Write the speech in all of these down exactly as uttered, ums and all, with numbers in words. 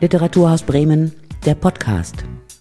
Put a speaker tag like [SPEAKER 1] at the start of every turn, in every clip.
[SPEAKER 1] Literaturhaus Bremen, der Podcast.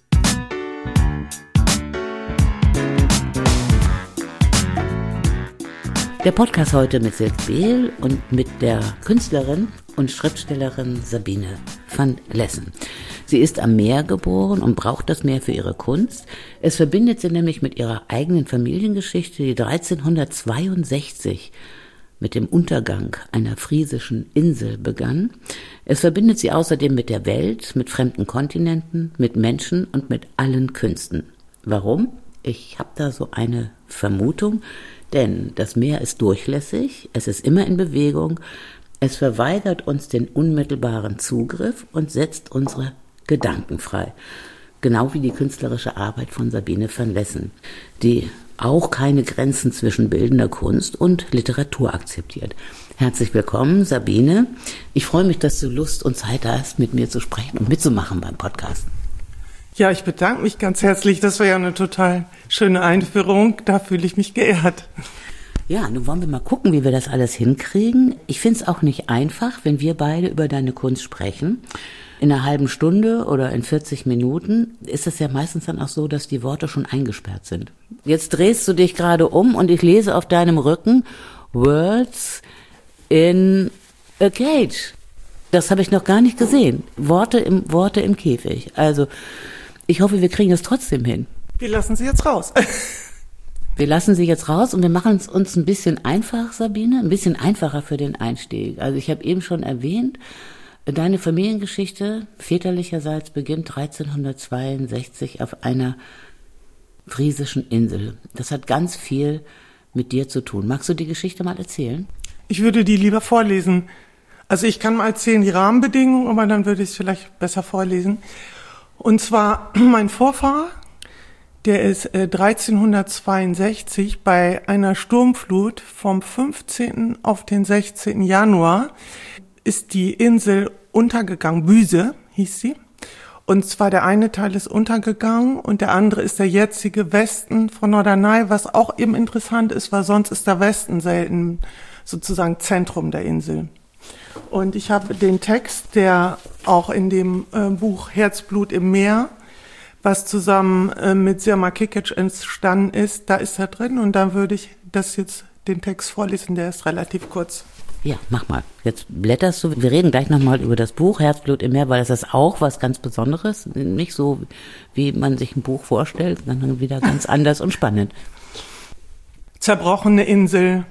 [SPEAKER 1] Der Podcast heute mit Silke Behl und mit der Künstlerin und Schriftstellerin Sabine van Lessen. Sie ist am Meer geboren und braucht das Meer für ihre Kunst. Es verbindet sie nämlich mit ihrer eigenen Familiengeschichte, die dreizehnhundertzweiundsechzig mit dem Untergang einer friesischen Insel begann. Es verbindet sie außerdem mit der Welt, mit fremden Kontinenten, mit Menschen und mit allen Künsten. Warum? Ich habe da so eine Vermutung, denn das Meer ist durchlässig, es ist immer in Bewegung, es verweigert uns den unmittelbaren Zugriff und setzt unsere Gedanken frei. Genau wie die künstlerische Arbeit von Sabine van Lessen, die auch keine Grenzen zwischen bildender Kunst und Literatur akzeptiert. Herzlich willkommen, Sabine. Ich freue mich, dass du Lust und Zeit hast, mit mir zu sprechen und mitzumachen beim Podcast.
[SPEAKER 2] Ja, ich bedanke mich ganz herzlich. Das war ja eine total schöne Einführung. Da fühle ich mich geehrt.
[SPEAKER 1] Ja, nun wollen wir mal gucken, wie wir das alles hinkriegen. Ich finde es auch nicht einfach, wenn wir beide über deine Kunst sprechen. In einer halben Stunde oder in vierzig Minuten ist es ja meistens dann auch so, dass die Worte schon eingesperrt sind. Jetzt drehst du dich gerade um und ich lese auf deinem Rücken Words in a Cage. Das habe ich noch gar nicht gesehen. Worte im, Worte im Käfig. Also ich hoffe, wir kriegen es trotzdem hin.
[SPEAKER 2] Wir lassen sie jetzt raus.
[SPEAKER 1] Wir lassen sie jetzt raus und wir machen es uns ein bisschen einfach, Sabine, ein bisschen einfacher für den Einstieg. Also ich habe eben schon erwähnt, deine Familiengeschichte väterlicherseits beginnt dreizehnhundertzweiundsechzig auf einer friesischen Insel. Das hat ganz viel mit dir zu tun. Magst du die Geschichte mal erzählen?
[SPEAKER 2] Ich würde die lieber vorlesen. Also ich kann mal erzählen die Rahmenbedingungen, aber dann würde ich es vielleicht besser vorlesen. Und zwar mein Vorfahr, der ist äh, dreizehnhundertzweiundsechzig bei einer Sturmflut vom fünfzehnten auf den sechzehnten Januar ist die Insel untergegangen. Büse hieß sie. Und zwar der eine Teil ist untergegangen und der andere ist der jetzige Westen von Norderney, was auch eben interessant ist, weil sonst ist der Westen selten sozusagen Zentrum der Insel. Und ich habe den Text, der auch in dem äh, Buch Herzblut im Meer, was zusammen äh, mit Sirma Kikic entstanden ist, da ist er drin und dann würde ich das jetzt den Text vorlesen, der ist relativ kurz.
[SPEAKER 1] Ja, mach mal. Jetzt blätterst du. Wir reden gleich nochmal über das Buch Herzblut im Meer, weil das ist auch was ganz Besonderes. Nicht so, wie man sich ein Buch vorstellt, sondern wieder ganz anders und spannend.
[SPEAKER 2] Zerbrochene Insel.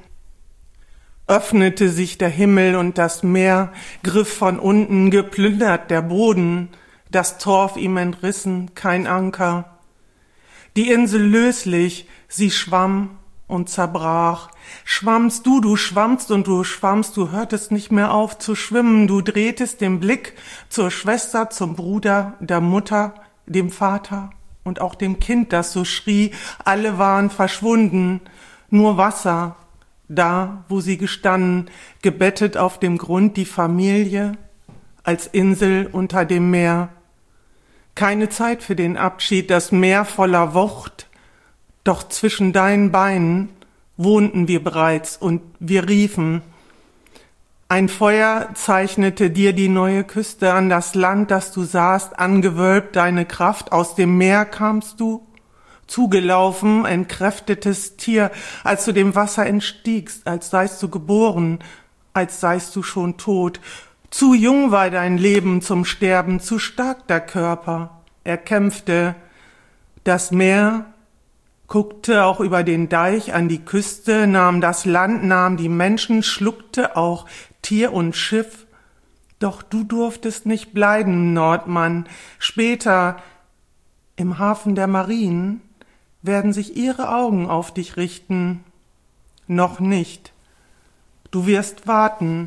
[SPEAKER 2] Öffnete sich der Himmel und das Meer, griff von unten, geplündert der Boden, das Torf ihm entrissen, kein Anker. Die Insel löslich, sie schwamm und zerbrach. Schwammst du, du schwammst und du schwammst, du hörtest nicht mehr auf zu schwimmen, du drehtest den Blick zur Schwester, zum Bruder, der Mutter, dem Vater und auch dem Kind, das so schrie, alle waren verschwunden, nur Wasser, da, wo sie gestanden, gebettet auf dem Grund die Familie, als Insel unter dem Meer. Keine Zeit für den Abschied, das Meer voller Wucht, doch zwischen deinen Beinen wohnten wir bereits und wir riefen. Ein Feuer zeichnete dir die neue Küste an das Land, das du sahst, angewölbt deine Kraft, aus dem Meer kamst du, zugelaufen, ein kräftetes Tier, als du dem Wasser entstiegst, als seist du geboren, als seist du schon tot. Zu jung war dein Leben zum Sterben, zu stark der Körper. Er kämpfte. Das Meer guckte auch über den Deich an die Küste, nahm das Land, nahm die Menschen, schluckte auch Tier und Schiff. Doch du durftest nicht bleiben, Nordmann. Später, im Hafen der Marien, werden sich ihre Augen auf dich richten. Noch nicht. Du wirst warten.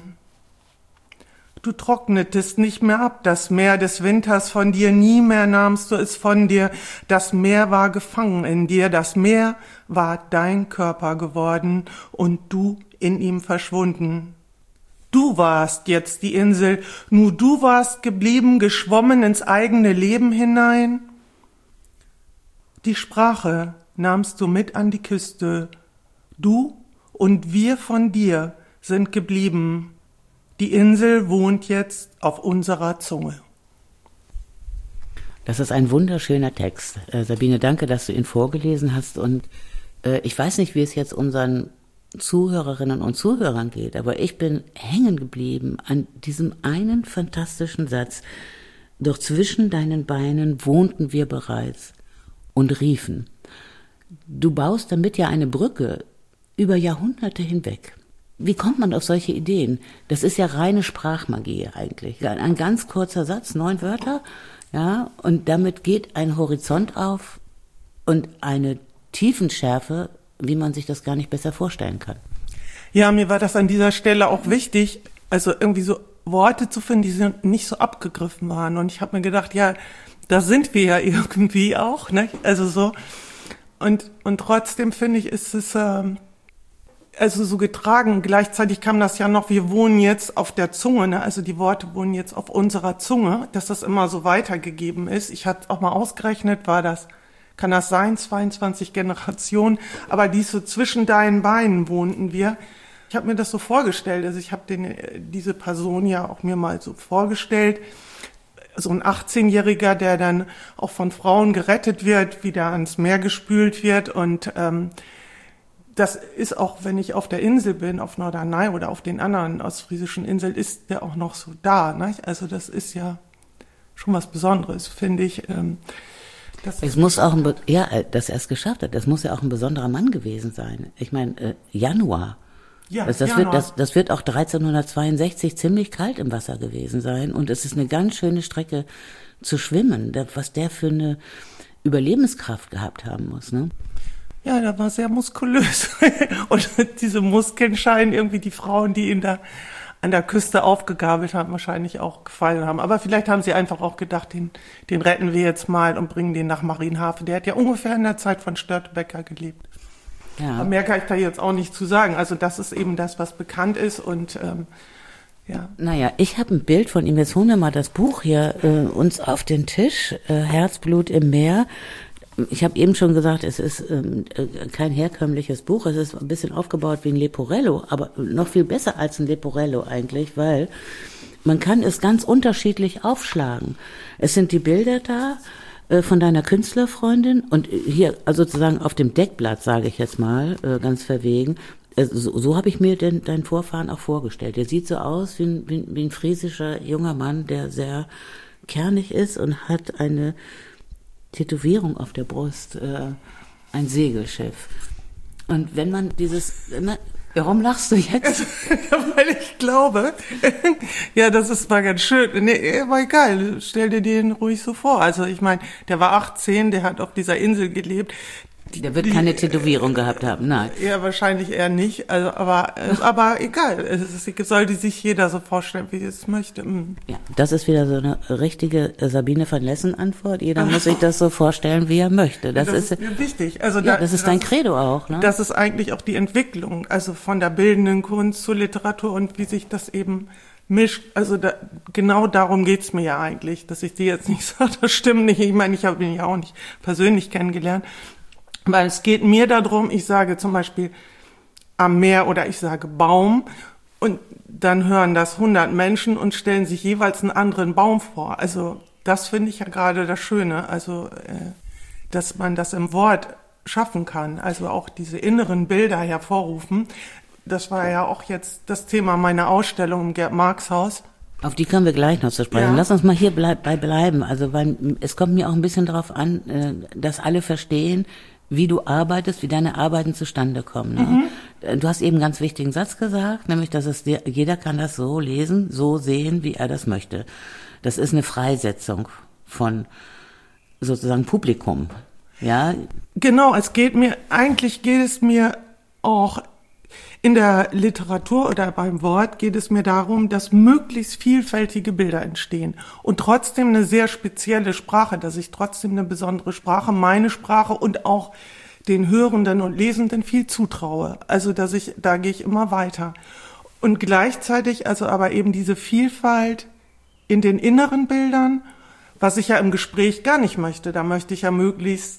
[SPEAKER 2] Du trocknetest nicht mehr ab, das Meer des Winters von dir, nie mehr nahmst du es von dir. Das Meer war gefangen in dir, das Meer war dein Körper geworden und du in ihm verschwunden. Du warst jetzt die Insel, nur du warst geblieben, geschwommen ins eigene Leben hinein. Die Sprache nahmst du mit an die Küste, du und wir von dir sind geblieben. Die Insel wohnt jetzt auf unserer Zunge.
[SPEAKER 1] Das ist ein wunderschöner Text. Äh, Sabine, danke, dass du ihn vorgelesen hast. Und äh, ich weiß nicht, wie es jetzt unseren Zuhörerinnen und Zuhörern geht, aber ich bin hängen geblieben an diesem einen fantastischen Satz. Doch zwischen deinen Beinen wohnten wir bereits und riefen. Du baust damit ja eine Brücke über Jahrhunderte hinweg. Wie kommt man auf solche Ideen? Das ist ja reine Sprachmagie eigentlich. Ein ganz kurzer Satz, neun Wörter, ja, und damit geht ein Horizont auf und eine Tiefenschärfe, wie man sich das gar nicht besser vorstellen kann.
[SPEAKER 2] Ja, mir war das an dieser Stelle auch wichtig, also irgendwie so Worte zu finden, die nicht so abgegriffen waren. Und ich habe mir gedacht, ja, da sind wir ja irgendwie auch, ne? Also so. Und und trotzdem finde ich, ist es ähm, also so getragen. Gleichzeitig kam das ja noch, wir wohnen jetzt auf der Zunge, ne? Also die Worte wohnen jetzt auf unserer Zunge, dass das immer so weitergegeben ist. Ich hatte auch mal ausgerechnet, war das, kann das sein, zweiundzwanzig Generationen, aber dies so zwischen deinen Beinen wohnten wir. Ich habe mir das so vorgestellt, also ich habe den diese Person ja auch mir mal so vorgestellt, so ein achtzehnjähriger, der dann auch von Frauen gerettet wird, wieder ans Meer gespült wird und ähm, das ist auch, wenn ich auf der Insel bin, auf Norderney oder auf den anderen ostfriesischen Inseln, ist der auch noch so da, ne? Also das ist ja schon was Besonderes, finde ich. Ähm, das
[SPEAKER 1] es muss auch ein, Be- ja, dass er es geschafft hat, das muss ja auch ein besonderer Mann gewesen sein. Ich meine, äh, Januar. Ja, das, das, wird, das, das wird auch dreizehnhundertzweiundsechzig ziemlich kalt im Wasser gewesen sein. Und es ist eine ganz schöne Strecke zu schwimmen, was der für eine Überlebenskraft gehabt haben muss, ne?
[SPEAKER 2] Ja, der war sehr muskulös. Und diese Muskeln scheinen irgendwie die Frauen, die ihn da an der Küste aufgegabelt haben, wahrscheinlich auch gefallen haben. Aber vielleicht haben sie einfach auch gedacht, den, den retten wir jetzt mal und bringen den nach Marienhafen. Der hat ja ungefähr in der Zeit von Störtebeker gelebt. Ja. Aber mehr kann ich da jetzt auch nicht zu sagen. Also das ist eben das, was bekannt ist und ähm, ja.
[SPEAKER 1] Naja, ich habe ein Bild von ihm. Jetzt holen wir mal das Buch hier äh, uns auf den Tisch. Äh, Herzblut im Meer. Ich habe eben schon gesagt, es ist ähm, kein herkömmliches Buch. Es ist ein bisschen aufgebaut wie ein Leporello, aber noch viel besser als ein Leporello eigentlich, weil man kann es ganz unterschiedlich aufschlagen. Es sind die Bilder da äh, von deiner Künstlerfreundin und hier also sozusagen auf dem Deckblatt, sage ich jetzt mal, äh, ganz verwegen. Äh, so so habe ich mir den, deinen Vorfahren auch vorgestellt. Der sieht so aus wie ein, wie, wie ein friesischer junger Mann, der sehr kernig ist und hat eine Tätowierung auf der Brust, äh, ein Segelschiff. Und wenn man dieses, immer, warum lachst du jetzt?
[SPEAKER 2] Weil ich glaube, ja, das ist mal ganz schön. Nee, war egal, stell dir den ruhig so vor. Also ich meine, der war achtzehn, der hat auf dieser Insel gelebt.
[SPEAKER 1] Der wird keine Tätowierung gehabt haben, nein.
[SPEAKER 2] Ja, wahrscheinlich eher nicht. Also, aber, aber egal. Es ist, sollte sich jeder so vorstellen, wie er es möchte. Mhm.
[SPEAKER 1] Ja, das ist wieder so eine richtige Sabine van Lessen Antwort. Jeder muss sich das so vorstellen, wie er möchte. Das, das ist, ist
[SPEAKER 2] wichtig. Also
[SPEAKER 1] ja,
[SPEAKER 2] da,
[SPEAKER 1] das ist dein Credo auch, ne?
[SPEAKER 2] Das ist eigentlich auch die Entwicklung, also von der bildenden Kunst zur Literatur und wie sich das eben mischt. Also da, genau darum geht's mir ja eigentlich, dass ich dir jetzt nicht sage, das stimmt nicht. Ich meine, ich habe ihn ja auch nicht persönlich kennengelernt. Weil es geht mir darum, ich sage zum Beispiel am Meer oder ich sage Baum und dann hören das hundert Menschen und stellen sich jeweils einen anderen Baum vor. Also das finde ich ja gerade das Schöne, also äh, dass man das im Wort schaffen kann, also auch diese inneren Bilder hervorrufen. Das war ja auch jetzt das Thema meiner Ausstellung im Gerd-Marx-Haus.
[SPEAKER 1] Auf die können wir gleich noch zu sprechen. Ja. Lass uns mal hier bleib, bei bleiben. Also weil es kommt mir auch ein bisschen darauf an, äh, dass alle verstehen, wie du arbeitest, wie deine Arbeiten zustande kommen. Ne? Mhm. Du hast eben einen ganz wichtigen Satz gesagt, nämlich, dass es dir, jeder kann das so lesen, so sehen, wie er das möchte. Das ist eine Freisetzung von sozusagen Publikum. Ja.
[SPEAKER 2] Genau, es geht mir, eigentlich geht es mir auch in der Literatur oder beim Wort geht es mir darum, dass möglichst vielfältige Bilder entstehen und trotzdem eine sehr spezielle Sprache, dass ich trotzdem eine besondere Sprache, meine Sprache und auch den Hörenden und Lesenden viel zutraue. Also, dass ich, da gehe ich immer weiter. Und gleichzeitig also aber eben diese Vielfalt in den inneren Bildern, was ich ja im Gespräch gar nicht möchte. Da möchte ich ja möglichst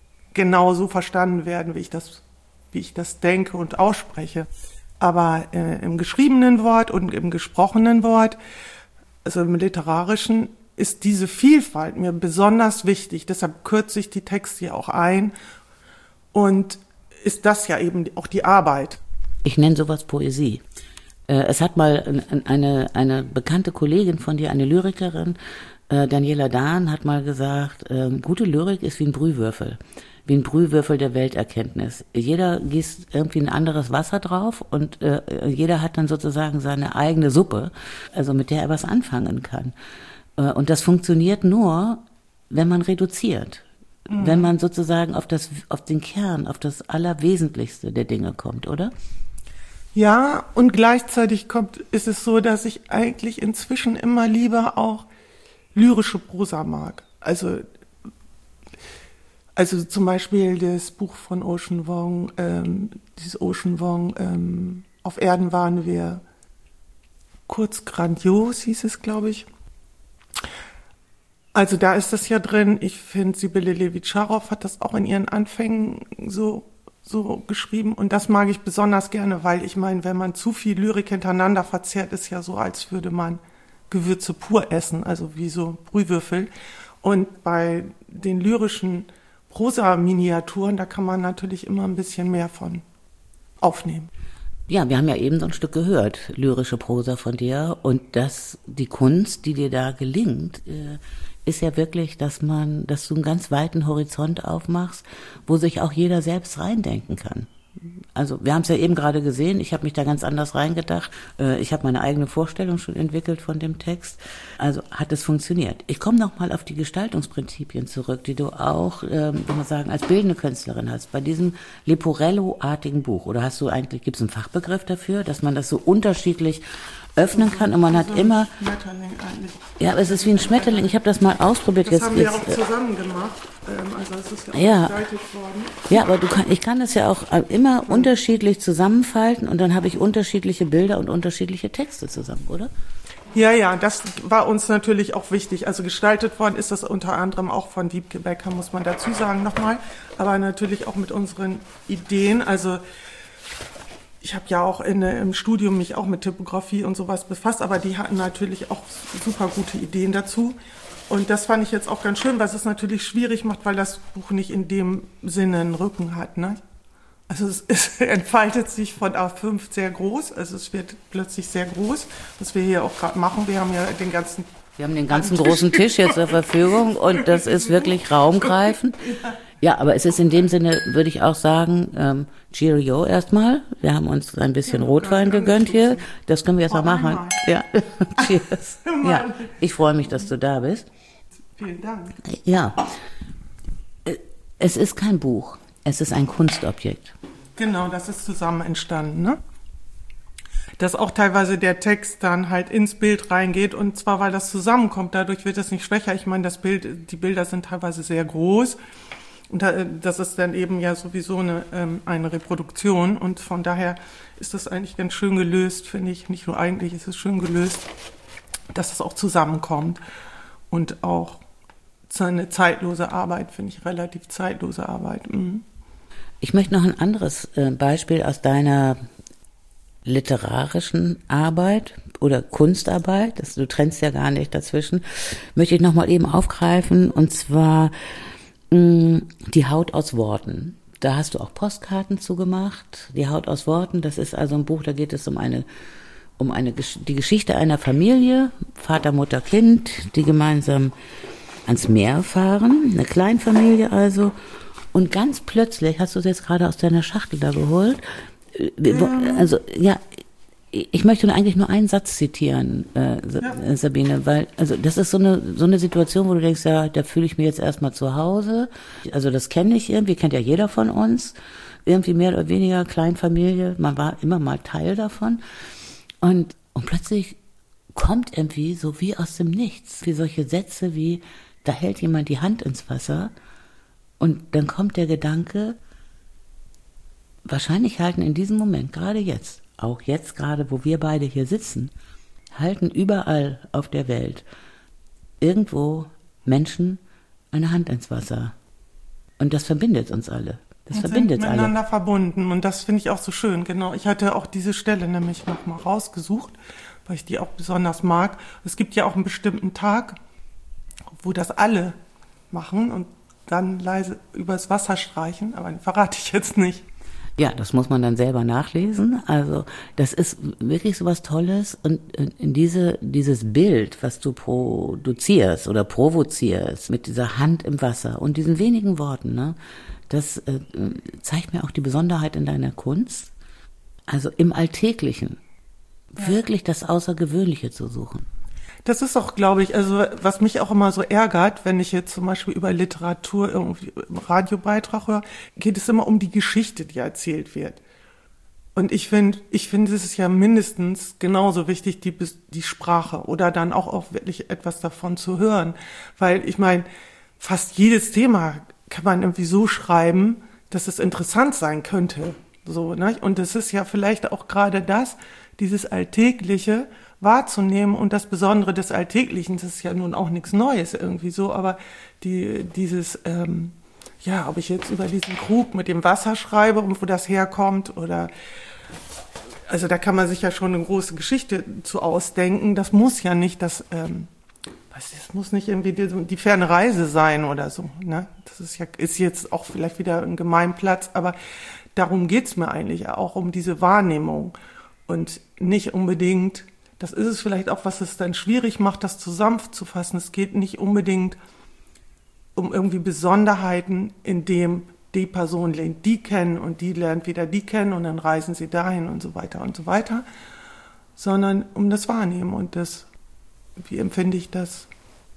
[SPEAKER 2] genauso verstanden werden, wie ich das wie ich das denke und ausspreche. Aber äh, im geschriebenen Wort und im gesprochenen Wort, also im Literarischen, ist diese Vielfalt mir besonders wichtig. Deshalb kürze ich die Texte ja auch ein. Und ist das ja eben auch die Arbeit.
[SPEAKER 1] Ich nenne sowas Poesie. Es hat mal eine, eine bekannte Kollegin von dir, eine Lyrikerin, Daniela Dahn, hat mal gesagt, gute Lyrik ist wie ein Brühwürfel. Wie ein Brühwürfel der Welterkenntnis. Jeder gießt irgendwie ein anderes Wasser drauf und jeder hat dann sozusagen seine eigene Suppe, also mit der er was anfangen kann. Und das funktioniert nur, wenn man reduziert. Mhm. Wenn man sozusagen auf das, auf den Kern, auf das Allerwesentlichste der Dinge kommt, oder?
[SPEAKER 2] Ja, und gleichzeitig kommt, ist es so, dass ich eigentlich inzwischen immer lieber auch lyrische Prosa mag. Also, also zum Beispiel das Buch von Ocean Vuong, ähm, dieses Ocean Vuong, ähm, Auf Erden waren wir kurz grandios, hieß es, glaube ich. Also da ist das ja drin. Ich finde, Sibylle Levitscharow hat das auch in ihren Anfängen so, so geschrieben. Und das mag ich besonders gerne, weil ich meine, wenn man zu viel Lyrik hintereinander verzehrt, ist ja so, als würde man Gewürze pur essen, also wie so Brühwürfel. Und bei den lyrischen Prosa-Miniaturen, da kann man natürlich immer ein bisschen mehr von aufnehmen.
[SPEAKER 1] Ja, wir haben ja eben so ein Stück gehört, lyrische Prosa von dir. Und das, die Kunst, die dir da gelingt, ist ja wirklich, dass man, dass du einen ganz weiten Horizont aufmachst, wo sich auch jeder selbst reindenken kann. Also wir haben es ja eben gerade gesehen, ich habe mich da ganz anders reingedacht. Ich habe meine eigene Vorstellung schon entwickelt von dem Text. Also hat es funktioniert. Ich komme noch mal auf die Gestaltungsprinzipien zurück, die du auch, ähm, wie man sagen, als bildende Künstlerin hast. Bei diesem Leporello-artigen Buch, oder hast du eigentlich, gibt es einen Fachbegriff dafür, dass man das so unterschiedlich öffnen kann und man hat
[SPEAKER 2] so
[SPEAKER 1] immer...
[SPEAKER 2] Schmetterling eigentlich.
[SPEAKER 1] Ja, aber es ist wie ein Schmetterling. Ich habe das mal ausprobiert.
[SPEAKER 2] Das
[SPEAKER 1] jetzt,
[SPEAKER 2] haben wir
[SPEAKER 1] jetzt,
[SPEAKER 2] auch zusammen gemacht. Ähm, also es ist ja auch
[SPEAKER 1] ja.
[SPEAKER 2] gestaltet worden.
[SPEAKER 1] Ja, aber du kann, ich kann das ja auch immer mhm. unterschiedlich zusammenfalten und dann habe ich unterschiedliche Bilder und unterschiedliche Texte zusammen, oder?
[SPEAKER 2] Ja, ja, das war uns natürlich auch wichtig. Also gestaltet worden ist das unter anderem auch von Wiebke Becker, muss man dazu sagen nochmal. Aber natürlich auch mit unseren Ideen. Also ich habe ja auch in, im Studium mich auch mit Typografie und sowas befasst, aber die hatten natürlich auch super gute Ideen dazu. Und das fand ich jetzt auch ganz schön, was es natürlich schwierig macht, weil das Buch nicht in dem Sinne einen Rücken hat, ne? Also es, es entfaltet sich von A fünf sehr groß, also es wird plötzlich sehr groß, was wir hier auch gerade machen. Wir haben ja den ganzen...
[SPEAKER 1] Wir haben den ganzen großen Tisch jetzt zur Verfügung und das ist wirklich raumgreifend. Ja, aber es ist in dem Sinne, würde ich auch sagen, ähm, Cheerio erstmal. Wir haben uns ein bisschen ja, Rotwein gegönnt hier. Das können wir jetzt oh, mal machen. Einmal. Ja, cheers. Ja, ich freue mich, dass du da bist.
[SPEAKER 2] Vielen Dank.
[SPEAKER 1] Ja, es ist kein Buch, es ist ein Kunstobjekt.
[SPEAKER 2] Genau, das ist zusammen entstanden, ne? Dass auch teilweise der Text dann halt ins Bild reingeht und zwar, weil das zusammenkommt, dadurch wird es nicht schwächer. Ich meine, das Bild, die Bilder sind teilweise sehr groß. Und das ist dann eben ja sowieso eine, eine Reproduktion und von daher ist das eigentlich ganz schön gelöst, finde ich. Nicht nur eigentlich, ist es schön gelöst, dass es auch zusammenkommt und auch eine zeitlose Arbeit, finde ich, relativ zeitlose Arbeit. Mhm.
[SPEAKER 1] Ich möchte noch ein anderes Beispiel aus deiner literarischen Arbeit oder Kunstarbeit, das, du trennst ja gar nicht dazwischen, möchte ich noch mal eben aufgreifen und zwar Die Haut aus Worten. Da hast du auch Postkarten zugemacht. Die Haut aus Worten, das ist also ein Buch, da geht es um eine, um eine, die Geschichte einer Familie, Vater, Mutter, Kind, die gemeinsam ans Meer fahren, eine Kleinfamilie also. Und ganz plötzlich, hast du es jetzt gerade aus deiner Schachtel da geholt, also ja, ich möchte nur eigentlich nur einen Satz zitieren, äh, ja. Sabine, weil also das ist so eine so eine Situation, wo du denkst, ja, da fühle ich mich jetzt erstmal zu Hause. Also das kenne ich irgendwie, kennt ja jeder von uns. Irgendwie mehr oder weniger Kleinfamilie, man war immer mal Teil davon. Und, und plötzlich kommt irgendwie so wie aus dem Nichts, wie solche Sätze wie, da hält jemand die Hand ins Wasser und dann kommt der Gedanke, wahrscheinlich halten in diesem Moment, gerade jetzt, auch jetzt gerade, wo wir beide hier sitzen, halten überall auf der Welt irgendwo Menschen eine Hand ins Wasser. Und das verbindet uns alle. Das
[SPEAKER 2] und
[SPEAKER 1] verbindet
[SPEAKER 2] sind
[SPEAKER 1] alle.
[SPEAKER 2] Miteinander verbunden. Und das finde ich auch so schön. Genau. Ich hatte auch diese Stelle nämlich nochmal rausgesucht, weil ich die auch besonders mag. Es gibt ja auch einen bestimmten Tag, wo das alle machen und dann leise übers Wasser streichen, aber den verrate ich jetzt nicht.
[SPEAKER 1] Ja, das muss man dann selber nachlesen. Also das ist wirklich so was Tolles. Und in diese, dieses Bild, was du produzierst oder provozierst mit dieser Hand im Wasser und diesen wenigen Worten, ne, das äh, zeigt mir auch die Besonderheit in deiner Kunst. Also im Alltäglichen ja. wirklich das Außergewöhnliche zu suchen.
[SPEAKER 2] Das ist auch, glaube ich, also was mich auch immer so ärgert, wenn ich jetzt zum Beispiel über Literatur irgendwie im Radiobeitrag höre, geht es immer um die Geschichte, die erzählt wird. Und ich finde, ich finde, es ist ja mindestens genauso wichtig, die, die Sprache oder dann auch, auch wirklich etwas davon zu hören. Weil ich meine, fast jedes Thema kann man irgendwie so schreiben, dass es interessant sein könnte. So, ne? Und es ist ja vielleicht auch gerade das, dieses Alltägliche wahrzunehmen und das Besondere des Alltäglichen, das ist ja nun auch nichts Neues irgendwie so, aber die, dieses, ähm, ja, ob ich jetzt über diesen Krug mit dem Wasser schreibe und wo das herkommt oder, also da kann man sich ja schon eine große Geschichte zu ausdenken, das muss ja nicht das, ähm, was, das muss nicht irgendwie die, die ferne Reise sein oder so, ne, das ist ja, ist jetzt auch vielleicht wieder ein Gemeinplatz, aber darum geht's mir eigentlich auch, um diese Wahrnehmung und nicht unbedingt. Das ist es vielleicht auch, was es dann schwierig macht, das zusammenzufassen. Es geht nicht unbedingt um irgendwie Besonderheiten, in dem die Person lernt die kennen und die lernt wieder die kennen und dann reisen sie dahin und so weiter und so weiter, sondern um das Wahrnehmen und das, wie empfinde ich das,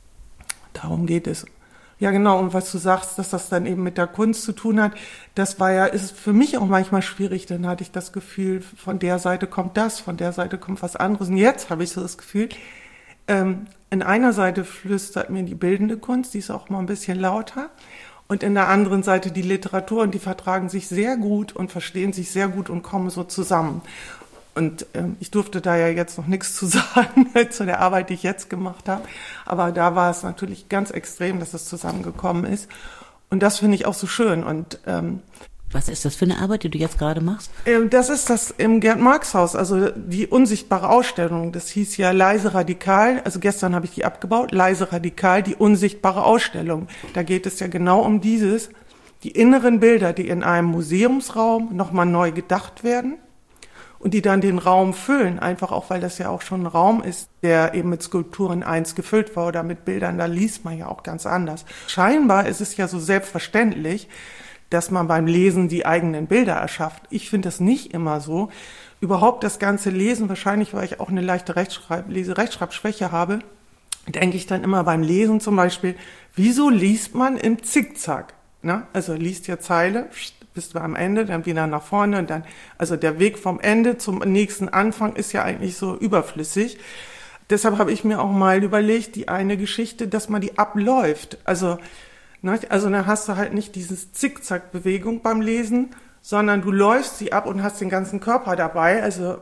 [SPEAKER 2] darum geht es. Ja, genau, und was du sagst, dass das dann eben mit der Kunst zu tun hat, das war ja, ist für mich auch manchmal schwierig, dann hatte ich das Gefühl, von der Seite kommt das, von der Seite kommt was anderes. Und jetzt habe ich so das Gefühl, ähm, in einer Seite flüstert mir die bildende Kunst, die ist auch mal ein bisschen lauter, und in der anderen Seite die Literatur, und die vertragen sich sehr gut und verstehen sich sehr gut und kommen so zusammen. Und ähm, ich durfte da ja jetzt noch nichts zu sagen zu der Arbeit, die ich jetzt gemacht habe. Aber da war es natürlich ganz extrem, dass es zusammengekommen ist. Und das finde ich auch so schön. Und ähm,
[SPEAKER 1] was ist das für eine Arbeit, die du jetzt gerade machst?
[SPEAKER 2] Ähm, das ist das im Gerd-Marx-Haus, also die unsichtbare Ausstellung. Das hieß ja Leise Radikal. Also gestern habe ich die abgebaut. Leise Radikal, die unsichtbare Ausstellung. Da geht es ja genau um dieses, die inneren Bilder, die in einem Museumsraum nochmal neu gedacht werden. Und die dann den Raum füllen, einfach auch, weil das ja auch schon ein Raum ist, der eben mit Skulpturen eins gefüllt war oder mit Bildern, da liest man ja auch ganz anders. Scheinbar ist es ja so selbstverständlich, dass man beim Lesen die eigenen Bilder erschafft. Ich finde das nicht immer so. Überhaupt das ganze Lesen, wahrscheinlich, weil ich auch eine leichte Rechtschreib-, Lese-Rechtschreibschwäche habe, denke ich dann immer beim Lesen zum Beispiel, wieso liest man im Zickzack? Ne? Also liest ja Zeile, bist du am Ende, dann wieder nach vorne und dann, also der Weg vom Ende zum nächsten Anfang ist ja eigentlich so überflüssig. Deshalb habe ich mir auch mal überlegt, die eine Geschichte, dass man die abläuft. Also, ne, also dann hast du halt nicht dieses Zickzack-Bewegung beim Lesen, sondern du läufst sie ab und hast den ganzen Körper dabei. Also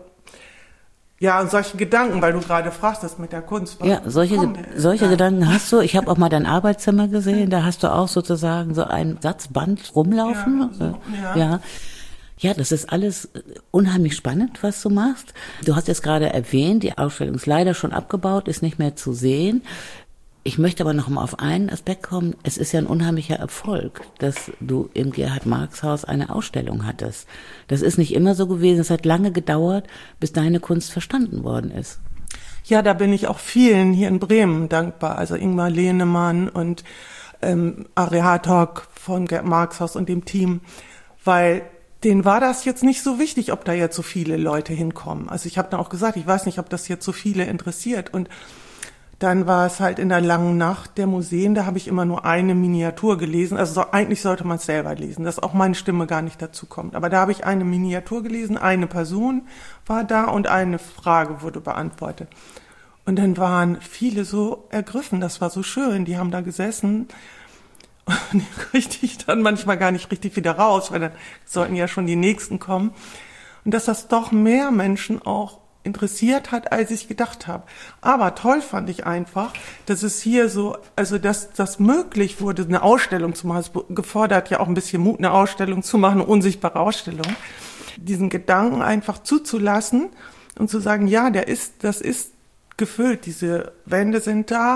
[SPEAKER 2] ja, und solche Gedanken, weil du gerade fragtest mit der Kunst.
[SPEAKER 1] Ja, solche, solche ja. Gedanken hast du. Ich habe auch mal dein Arbeitszimmer gesehen, da hast du auch sozusagen so ein Satzband rumlaufen. Ja, so, ja. ja. Ja, das ist alles unheimlich spannend, was du machst. Du hast jetzt gerade erwähnt, die Ausstellung ist leider schon abgebaut, ist nicht mehr zu sehen. Ich möchte aber noch mal auf einen Aspekt kommen. Es ist ja ein unheimlicher Erfolg, dass du im Gerhard-Marx-Haus eine Ausstellung hattest. Das ist nicht immer so gewesen. Es hat lange gedauert, bis deine Kunst verstanden worden ist.
[SPEAKER 2] Ja, da bin ich auch vielen hier in Bremen dankbar. Also Ingmar Lehnemann und ähm, Ari Hartog von Gerhard-Marx-Haus und dem Team, weil denen war das jetzt nicht so wichtig, ob da jetzt so viele Leute hinkommen. Also ich habe dann auch gesagt, ich weiß nicht, ob das jetzt so viele interessiert. Und dann war es halt in der langen Nacht der Museen, da habe ich immer nur eine Miniatur gelesen. Also so, eigentlich sollte man es selber lesen, dass auch meine Stimme gar nicht dazu kommt. Aber da habe ich eine Miniatur gelesen, eine Person war da und eine Frage wurde beantwortet. Und dann waren viele so ergriffen, das war so schön, die haben da gesessen und die kriegte ich dann manchmal gar nicht richtig wieder raus, weil dann sollten ja schon die Nächsten kommen. Und dass das doch mehr Menschen auch interessiert hat, als ich gedacht habe. Aber toll fand ich einfach, dass es hier so, also dass das möglich wurde, eine Ausstellung zu machen. Es gefordert ja auch ein bisschen Mut, eine Ausstellung zu machen, eine unsichtbare Ausstellung. Diesen Gedanken einfach zuzulassen und zu sagen, ja, der ist, das ist gefüllt. Diese Wände sind da.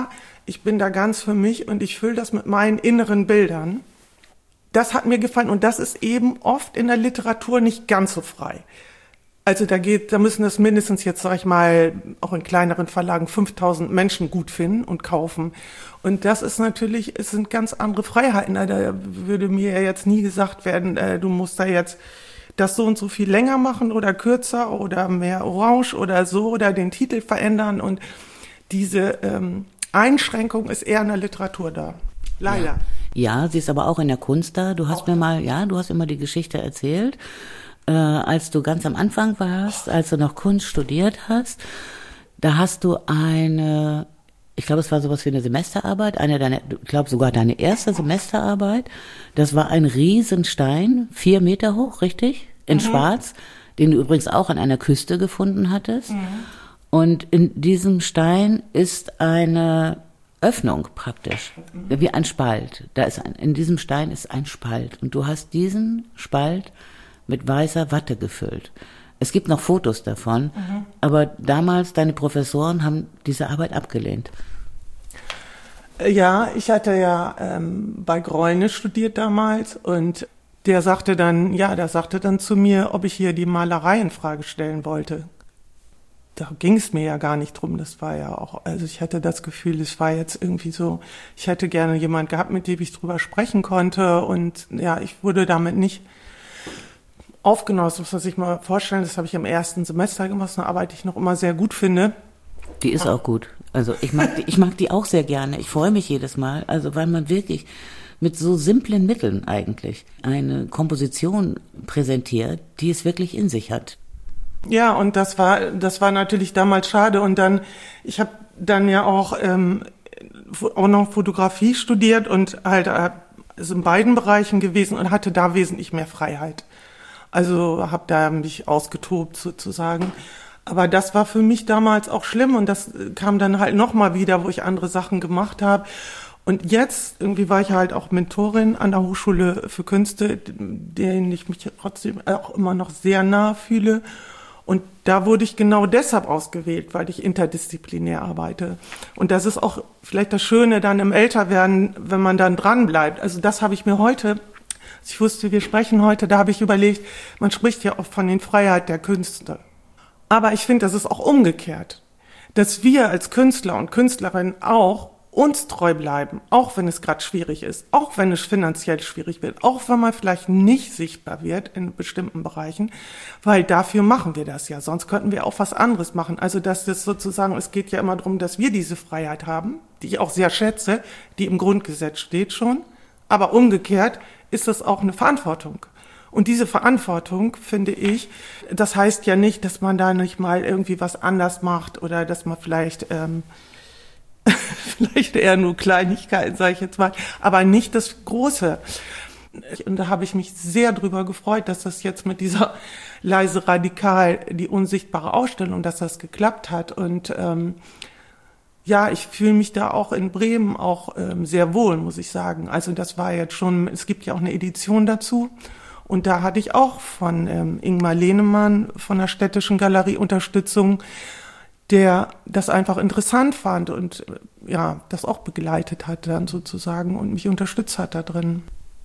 [SPEAKER 2] Ich bin da ganz für mich und ich fülle das mit meinen inneren Bildern. Das hat mir gefallen und das ist eben oft in der Literatur nicht ganz so frei. Also da geht, da müssen das mindestens jetzt, sag ich mal, auch in kleineren Verlagen fünftausend Menschen gut finden und kaufen. Und das ist natürlich, es sind ganz andere Freiheiten. Da würde mir ja jetzt nie gesagt werden, äh, du musst da jetzt das so und so viel länger machen oder kürzer oder mehr orange oder so oder den Titel verändern. Und diese ähm, Einschränkung ist eher in der Literatur da. Leider.
[SPEAKER 1] Ja. Ja, sie ist aber auch in der Kunst da. Du hast auch. mir mal, ja, du hast immer die Geschichte erzählt, äh, als du ganz am Anfang warst, als du noch Kunst studiert hast. Da hast du eine, ich glaube, es war sowas wie eine Semesterarbeit, eine deiner, ich glaube sogar deine erste Semesterarbeit. Das war ein Riesenstein, vier Meter hoch, richtig? In mhm. Schwarz, den du übrigens auch an einer Küste gefunden hattest. Mhm. Und in diesem Stein ist eine Öffnung praktisch, wie ein Spalt. Da ist ein, in diesem Stein ist ein Spalt und du hast diesen Spalt mit weißer Watte gefüllt. Es gibt noch Fotos davon, mhm. aber damals deine Professoren haben diese Arbeit abgelehnt.
[SPEAKER 2] Ja, ich hatte ja ähm, bei Grolne studiert damals und der sagte dann, ja, der sagte dann zu mir, ob ich hier die Malerei in Frage stellen wollte. Da ging es mir ja gar nicht drum, das war ja auch, also ich hatte das Gefühl, es war jetzt irgendwie so, ich hätte gerne jemand gehabt, mit dem ich drüber sprechen konnte und ja, ich wurde damit nicht aufgenommen, das muss man sich mal vorstellen, das habe ich im ersten Semester gemacht, eine Arbeit, die ich noch immer sehr gut finde.
[SPEAKER 1] Die ist auch gut, also ich mag die, ich mag die auch sehr gerne, ich freue mich jedes Mal, also weil man wirklich mit so simplen Mitteln eigentlich eine Komposition präsentiert, die es wirklich in sich hat.
[SPEAKER 2] Ja, und das war das war natürlich damals schade. Und dann, ich habe dann ja auch ähm, auch noch Fotografie studiert und halt also in beiden Bereichen gewesen und hatte da wesentlich mehr Freiheit. Also habe da mich ausgetobt sozusagen. Aber das war für mich damals auch schlimm und das kam dann halt nochmal wieder, wo ich andere Sachen gemacht habe. Und jetzt irgendwie war ich halt auch Mentorin an der Hochschule für Künste, denen ich mich trotzdem auch immer noch sehr nah fühle. Und da wurde ich genau deshalb ausgewählt, weil ich interdisziplinär arbeite. Und das ist auch vielleicht das Schöne dann im Älterwerden, wenn man dann dran bleibt. Also das habe ich mir heute, als ich wusste, wir sprechen heute, da habe ich überlegt, man spricht ja oft von den Freiheiten der Künste. Aber ich finde, das ist auch umgekehrt, dass wir als Künstler und Künstlerinnen auch uns treu bleiben, auch wenn es gerade schwierig ist, auch wenn es finanziell schwierig wird, auch wenn man vielleicht nicht sichtbar wird in bestimmten Bereichen, weil dafür machen wir das ja, sonst könnten wir auch was anderes machen. Also dass das sozusagen, es geht ja immer darum, dass wir diese Freiheit haben, die ich auch sehr schätze, die im Grundgesetz steht schon, aber umgekehrt ist das auch eine Verantwortung. Und diese Verantwortung, finde ich, das heißt ja nicht, dass man da nicht mal irgendwie was anders macht oder dass man vielleicht ähm, vielleicht eher nur Kleinigkeiten, sage ich jetzt mal, aber nicht das Große. Und da habe ich mich sehr drüber gefreut, dass das jetzt mit dieser leise radikal, die unsichtbare Ausstellung, dass das geklappt hat. Und ähm, ja, ich fühle mich da auch in Bremen auch ähm, sehr wohl, muss ich sagen. Also das war jetzt schon, es gibt ja auch eine Edition dazu. Und da hatte ich auch von ähm, Ingmar Lehnemann von der Städtischen Galerie Unterstützung, der das einfach interessant fand und ja, das auch begleitet hat dann sozusagen und mich unterstützt hat da drin.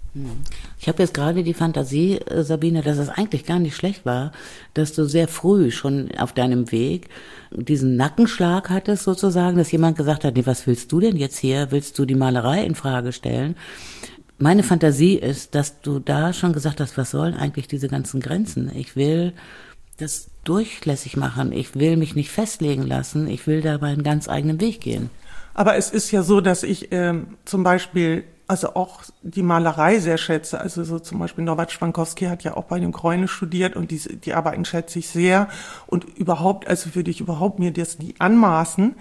[SPEAKER 1] Ich habe jetzt gerade die Fantasie, Sabine, dass es eigentlich gar nicht schlecht war, dass du sehr früh schon auf deinem Weg diesen Nackenschlag hattest sozusagen, dass jemand gesagt hat, nee, was willst du denn jetzt hier? Willst du die Malerei in Frage stellen? Meine Fantasie ist, dass du da schon gesagt hast, was sollen eigentlich diese ganzen Grenzen? Ich will das durchlässig machen. Ich will mich nicht festlegen lassen. Ich will dabei einen ganz eigenen Weg gehen.
[SPEAKER 2] Aber es ist ja so, dass ich ähm, zum Beispiel also auch die Malerei sehr schätze. Also so zum Beispiel Norbert Schwankowski hat ja auch bei dem Grolne studiert und die, die Arbeiten schätze ich sehr. Und überhaupt, also würde ich überhaupt mir das nie anmaßen.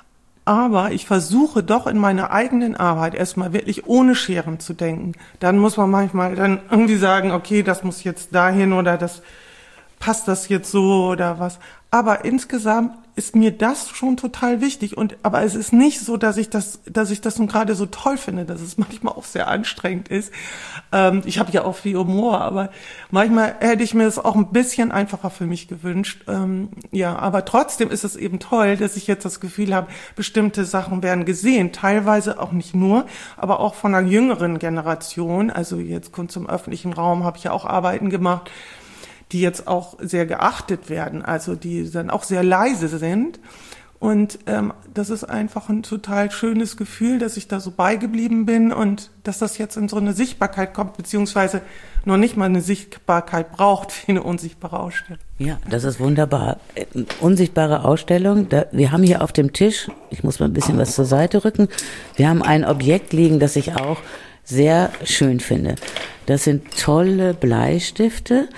[SPEAKER 2] Aber ich versuche doch in meiner eigenen Arbeit erstmal wirklich ohne Scheren zu denken. Dann muss man manchmal dann irgendwie sagen, okay, das muss jetzt dahin oder das passt das jetzt so oder was. Aber insgesamt ist mir das schon total wichtig. Und aber es ist nicht so, dass ich das, dass ich das nun gerade so toll finde, dass es manchmal auch sehr anstrengend ist. Ähm, ich habe ja auch viel Humor, aber manchmal hätte ich mir das auch ein bisschen einfacher für mich gewünscht. Ähm, ja, aber trotzdem ist es eben toll, dass ich jetzt das Gefühl habe, bestimmte Sachen werden gesehen. Teilweise auch nicht nur, aber auch von einer jüngeren Generation. Also jetzt Kunst im öffentlichen Raum habe ich ja auch Arbeiten gemacht, die jetzt auch sehr geachtet werden, also die dann auch sehr leise sind. Und ähm, das ist einfach ein total schönes Gefühl, dass ich da so beigeblieben bin und dass das jetzt in so eine Sichtbarkeit kommt, beziehungsweise noch nicht mal eine Sichtbarkeit braucht wie eine unsichtbare Ausstellung.
[SPEAKER 1] Ja, das ist wunderbar. Unsichtbare Ausstellung. Da, wir haben hier auf dem Tisch, ich muss mal ein bisschen was zur Seite rücken, wir haben ein Objekt liegen, das ich auch sehr schön finde. Das sind tolle Bleistifte.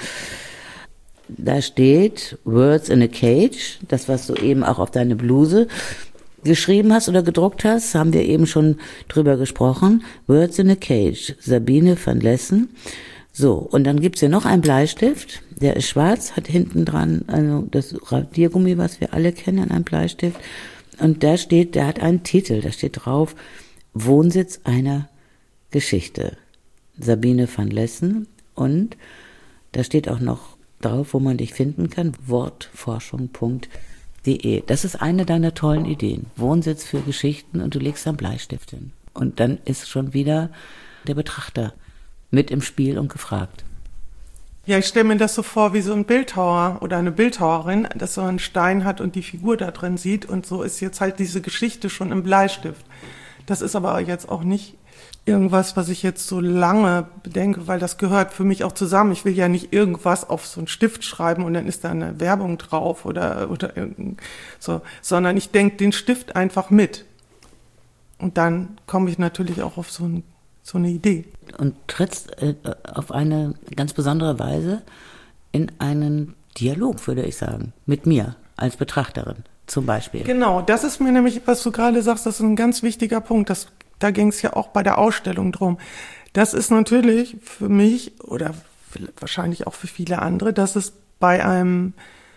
[SPEAKER 1] Da steht Words in a Cage, das, was du eben auch auf deine Bluse geschrieben hast oder gedruckt hast, haben wir eben schon drüber gesprochen. Words in a Cage, Sabine van Lessen. So, und dann gibt's hier noch einen Bleistift, der ist schwarz, hat hinten dran also das Radiergummi, was wir alle kennen an einem Bleistift. Und da steht, der hat einen Titel, da steht drauf, Wohnsitz einer Geschichte. Sabine van Lessen. Und da steht auch noch drauf, wo man dich finden kann, wortforschung punkt de. Das ist eine deiner tollen Ideen. Wohnsitz für Geschichten und du legst dann Bleistift hin. Und dann ist schon wieder der Betrachter mit im Spiel und gefragt.
[SPEAKER 2] Ja, ich stelle mir das so vor wie so ein Bildhauer oder eine Bildhauerin, dass so einen Stein hat und die Figur da drin sieht und so ist jetzt halt diese Geschichte schon im Bleistift. Das ist aber jetzt auch nicht irgendwas, was ich jetzt so lange bedenke, weil das gehört für mich auch zusammen. Ich will ja nicht irgendwas auf so einen Stift schreiben und dann ist da eine Werbung drauf oder, oder irgend so, sondern ich denke den Stift einfach mit. Und dann komme ich natürlich auch auf so, ein, so eine Idee.
[SPEAKER 1] Und trittst äh, auf eine ganz besondere Weise in einen Dialog, würde ich sagen, mit mir als Betrachterin zum Beispiel.
[SPEAKER 2] Genau, das ist mir nämlich, was du gerade sagst, das ist ein ganz wichtiger Punkt. Das Da ging es ja auch bei der Ausstellung drum. Das ist natürlich für mich oder wahrscheinlich auch für viele andere, dass es bei einem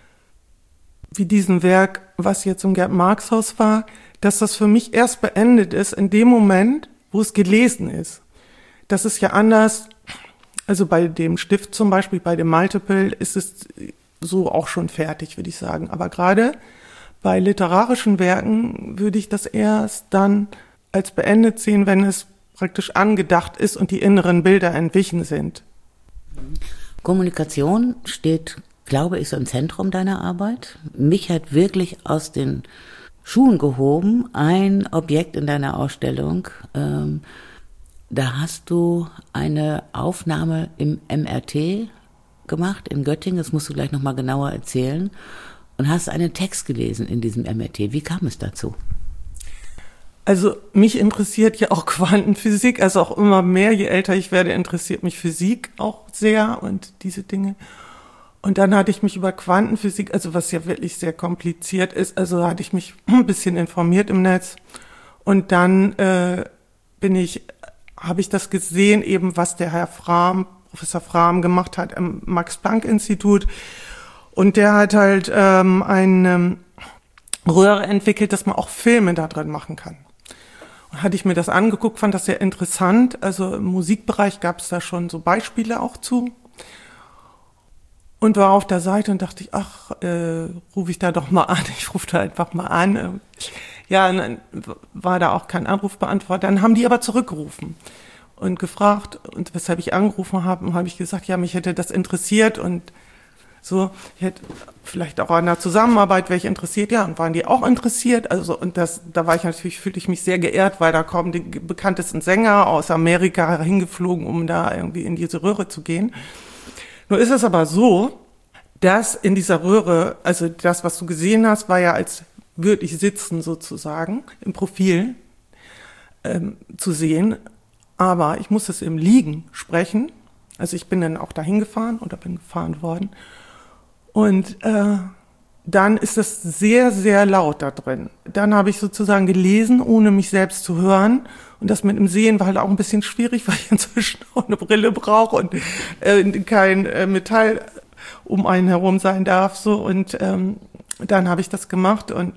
[SPEAKER 2] wie diesem Werk, was jetzt im Gerd-Marx-Haus war, dass das für mich erst beendet ist in dem Moment, wo es gelesen ist. Das ist ja anders, also bei dem Stift zum Beispiel, bei dem Multiple ist es so auch schon fertig, würde ich sagen. Aber gerade bei literarischen Werken würde ich das erst dann als beendet sehen, wenn es praktisch angedacht ist und die inneren Bilder entwichen sind.
[SPEAKER 1] Kommunikation steht, glaube ich, so im Zentrum deiner Arbeit. Mich hat wirklich aus den Schuhen gehoben ein Objekt in deiner Ausstellung. Ähm, da hast du eine Aufnahme im M R T gemacht in Göttingen, das musst du gleich nochmal genauer erzählen, und hast einen Text gelesen in diesem M R T. Wie kam es dazu?
[SPEAKER 2] Also mich interessiert ja auch Quantenphysik, also auch immer mehr, je älter ich werde, interessiert mich Physik auch sehr und diese Dinge. Und dann hatte ich mich über Quantenphysik, also was ja wirklich sehr kompliziert ist, also hatte ich mich ein bisschen informiert im Netz. Und dann äh, bin ich, habe ich das gesehen, eben was der Herr Frahm, Professor Frahm gemacht hat am Max-Planck-Institut. Und der hat halt ähm, eine Röhre entwickelt, dass man auch Filme da drin machen kann. Und hatte ich mir das angeguckt, fand das sehr interessant. Also im Musikbereich gab es da schon so Beispiele auch zu. Und war auf der Seite und dachte ich, ach, äh, rufe ich da doch mal an. Ich rufe da einfach mal an. Ja, und dann war da auch kein Anrufbeantworter. Dann haben die aber zurückgerufen und gefragt, und weshalb ich angerufen habe, habe ich gesagt, ja, mich hätte das interessiert und so, ich hätte vielleicht auch an der Zusammenarbeit wäre ich interessiert, ja, und waren die auch interessiert, also, und das, da war ich natürlich, fühlte ich mich sehr geehrt, weil da kommen die bekanntesten Sänger aus Amerika hingeflogen, um da irgendwie in diese Röhre zu gehen. Nur ist es aber so, dass in dieser Röhre, also das, was du gesehen hast, war ja als würde ich sitzen sozusagen, im Profil ähm, zu sehen, aber ich musste es im Liegen sprechen, also ich bin dann auch dahin gefahren oder bin gefahren worden. Und äh, dann ist das sehr, sehr laut da drin. Dann habe ich sozusagen gelesen, ohne mich selbst zu hören. Und das mit dem Sehen war halt auch ein bisschen schwierig, weil ich inzwischen auch eine Brille brauche und äh, kein äh, Metall. um einen herum sein darf, so. Und ähm, dann habe ich das gemacht und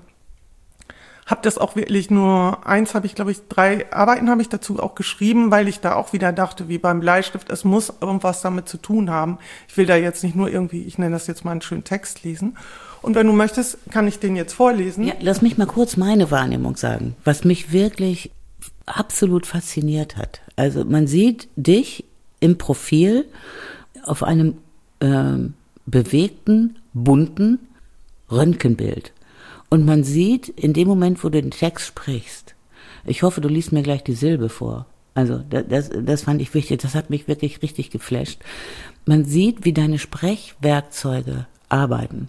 [SPEAKER 2] habe das auch wirklich nur, eins habe ich, glaube ich, drei Arbeiten habe ich dazu auch geschrieben, weil ich da auch wieder dachte, wie beim Bleistift, es muss irgendwas damit zu tun haben. Ich will da jetzt nicht nur irgendwie, ich nenne das jetzt mal einen schönen Text lesen. Und wenn du möchtest, kann ich den jetzt vorlesen.
[SPEAKER 1] Ja, lass mich mal kurz meine Wahrnehmung sagen, was mich wirklich absolut fasziniert hat. Also man sieht dich im Profil auf einem ähm, bewegten, bunten Röntgenbild. Und man sieht, in dem Moment, wo du den Text sprichst, ich hoffe, du liest mir gleich die Silbe vor. Also das, das fand ich wichtig, das hat mich wirklich richtig geflasht. Man sieht, wie deine Sprechwerkzeuge arbeiten.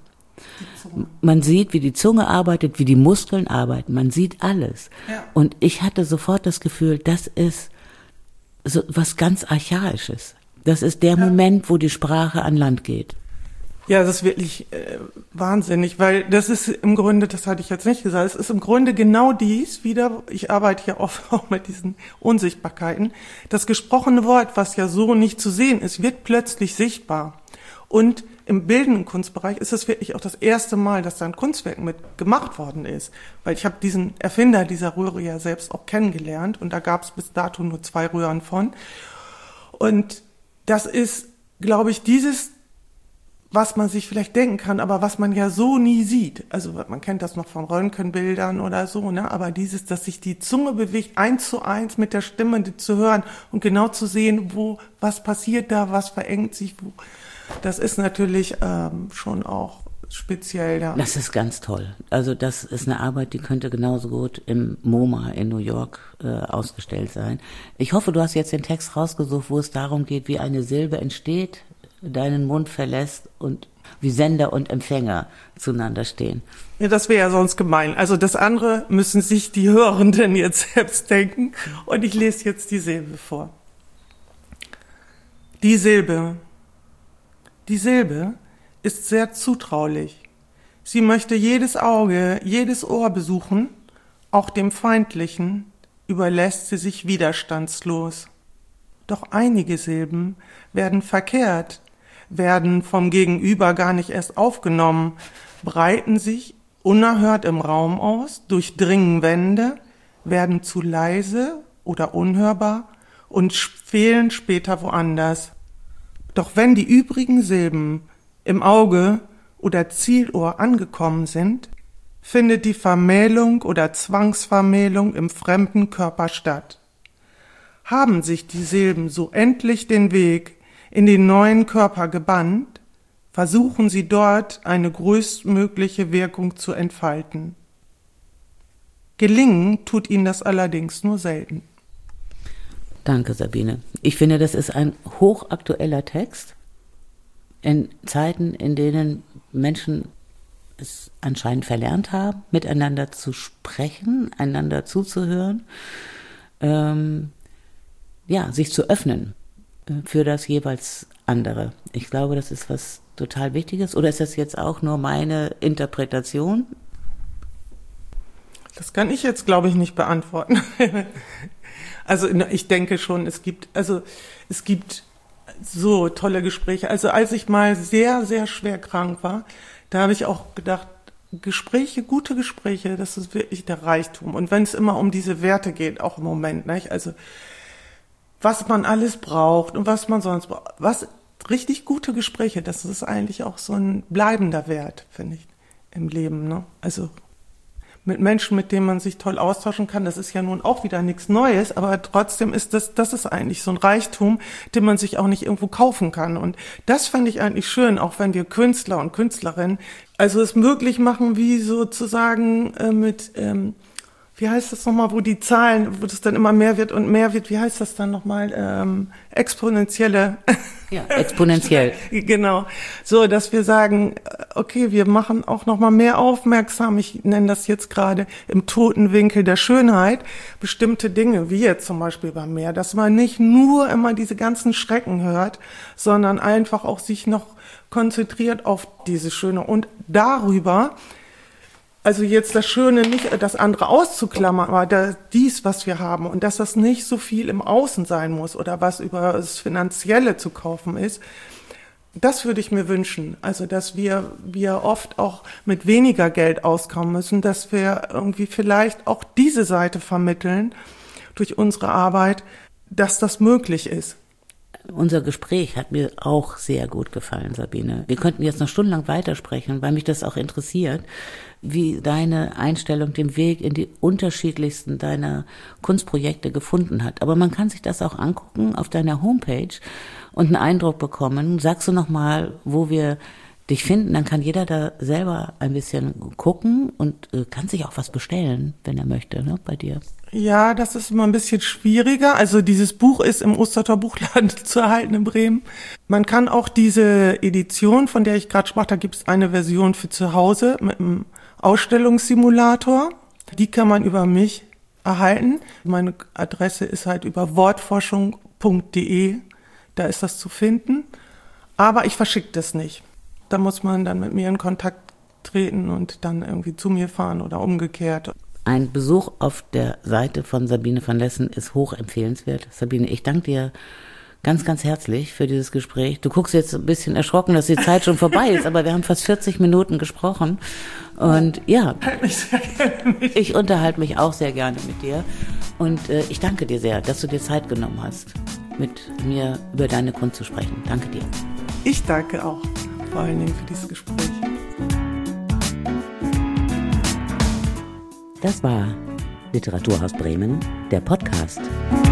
[SPEAKER 1] Man sieht, wie die Zunge arbeitet, wie die Muskeln arbeiten. Man sieht alles. Ja. Und ich hatte sofort das Gefühl, das ist so was ganz Archaisches. Das ist der ja. Moment, wo die Sprache an Land geht.
[SPEAKER 2] Ja, das ist wirklich äh, wahnsinnig, weil das ist im Grunde, das hatte ich jetzt nicht gesagt, es ist im Grunde genau dies wieder, ich arbeite ja oft auch mit diesen Unsichtbarkeiten, das gesprochene Wort, was ja so nicht zu sehen ist, wird plötzlich sichtbar. Und im bildenden Kunstbereich ist es wirklich auch das erste Mal, dass da ein Kunstwerk mit gemacht worden ist, weil ich habe diesen Erfinder dieser Röhre ja selbst auch kennengelernt und da gab es bis dato nur zwei Röhren von. Und das ist, glaube ich, dieses, was man sich vielleicht denken kann, aber was man ja so nie sieht. Also man kennt das noch von Röntgenbildern oder so, ne? Aber dieses, dass sich die Zunge bewegt, eins zu eins mit der Stimme zu hören und genau zu sehen, wo, was passiert da, was verengt sich, wo. Das ist natürlich ähm, schon auch speziell da.
[SPEAKER 1] Das ist ganz toll. Also das ist eine Arbeit, die könnte genauso gut im MoMA in New York äh, ausgestellt sein. Ich hoffe, du hast jetzt den Text rausgesucht, wo es darum geht, wie eine Silbe entsteht, deinen Mund verlässt und wie Sender und Empfänger zueinander stehen.
[SPEAKER 2] Ja, das wäre ja sonst gemein. Also das andere müssen sich die Hörenden jetzt selbst denken. Und ich lese jetzt die Silbe vor. Die Silbe. Die Silbe ist sehr zutraulich. Sie möchte jedes Auge, jedes Ohr besuchen, auch dem Feindlichen überlässt sie sich widerstandslos. Doch einige Silben werden verkehrt, werden vom Gegenüber gar nicht erst aufgenommen, breiten sich unerhört im Raum aus, durchdringen Wände, werden zu leise oder unhörbar und fehlen später woanders. Doch wenn die übrigen Silben im Auge oder Zielohr angekommen sind, findet die Vermählung oder Zwangsvermählung im fremden Körper statt. Haben sich die Silben so endlich den Weg in den neuen Körper gebannt, versuchen sie dort eine größtmögliche Wirkung zu entfalten. Gelingen tut ihnen das allerdings nur selten.
[SPEAKER 1] Danke, Sabine. Ich finde, das ist ein hochaktueller Text in Zeiten, in denen Menschen es anscheinend verlernt haben, miteinander zu sprechen, einander zuzuhören, ähm, ja, sich zu öffnen für das jeweils andere. Ich glaube, das ist was total Wichtiges. Oder ist das jetzt auch nur meine Interpretation?
[SPEAKER 2] Das kann ich jetzt, glaube ich, nicht beantworten. Also ich denke schon, es gibt, also es gibt so tolle Gespräche. Also als ich mal sehr, sehr schwer krank war, da habe ich auch gedacht, Gespräche, gute Gespräche, das ist wirklich der Reichtum. Und wenn es immer um diese Werte geht, auch im Moment, nicht? Also was man alles braucht und was man sonst braucht. Was richtig gute Gespräche, das ist eigentlich auch so ein bleibender Wert, finde ich, im Leben, ne? Also mit Menschen, mit denen man sich toll austauschen kann, das ist ja nun auch wieder nichts Neues, aber trotzdem ist das, das ist eigentlich so ein Reichtum, den man sich auch nicht irgendwo kaufen kann. Und das fand ich eigentlich schön, auch wenn wir Künstler und Künstlerinnen also es möglich machen, wie sozusagen äh, mit, ähm, wie heißt das nochmal, wo die Zahlen, wo das dann immer mehr wird und mehr wird, wie heißt das dann nochmal, ähm, exponentielle.
[SPEAKER 1] Ja, exponentiell.
[SPEAKER 2] Genau. So, dass wir sagen, okay, wir machen auch nochmal mehr aufmerksam, ich nenne das jetzt gerade im toten Winkel der Schönheit, bestimmte Dinge, wie jetzt zum Beispiel beim Meer, dass man nicht nur immer diese ganzen Schrecken hört, sondern einfach auch sich noch konzentriert auf diese Schöne und darüber, also jetzt das Schöne nicht, das andere auszuklammern, aber da, dies, was wir haben und dass das nicht so viel im Außen sein muss oder was über das Finanzielle zu kaufen ist, Das würde ich mir wünschen, also dass wir, wir oft auch mit weniger Geld auskommen müssen, dass wir irgendwie vielleicht auch diese Seite vermitteln durch unsere Arbeit, dass das möglich ist.
[SPEAKER 1] Unser Gespräch hat mir auch sehr gut gefallen, Sabine. Wir könnten jetzt noch stundenlang weitersprechen, weil mich das auch interessiert, wie deine Einstellung den Weg in die unterschiedlichsten deiner Kunstprojekte gefunden hat. Aber man kann sich das auch angucken auf deiner Homepage und einen Eindruck bekommen. Sagst du noch mal, wo wir dich finden? Dann kann jeder da selber ein bisschen gucken und äh, kann sich auch was bestellen, wenn er möchte, ne, bei dir.
[SPEAKER 2] Ja, das ist immer ein bisschen schwieriger. Also dieses Buch ist im Ostertor Buchladen zu erhalten in Bremen. Man kann auch diese Edition, von der ich gerade sprach, da gibt es eine Version für zu Hause mit einem Ausstellungssimulator. Die kann man über mich erhalten. Meine Adresse ist halt über wortforschung punkt de. Da ist das zu finden. Aber ich verschicke das nicht. Da muss man dann mit mir in Kontakt treten und dann irgendwie zu mir fahren oder umgekehrt.
[SPEAKER 1] Ein Besuch auf der Seite von Sabine van Lessen ist hoch empfehlenswert. Sabine, ich danke dir ganz, ganz herzlich für dieses Gespräch. Du guckst jetzt ein bisschen erschrocken, dass die Zeit schon vorbei ist, aber wir haben fast vierzig Minuten gesprochen. Und ja, ich unterhalte mich auch sehr gerne mit dir. Und äh, ich danke dir sehr, dass du dir Zeit genommen hast, mit mir über deine Kunst zu sprechen. Danke dir.
[SPEAKER 2] Ich danke auch vor allen Dingen für dieses Gespräch.
[SPEAKER 1] Das war Literaturhaus Bremen, der Podcast.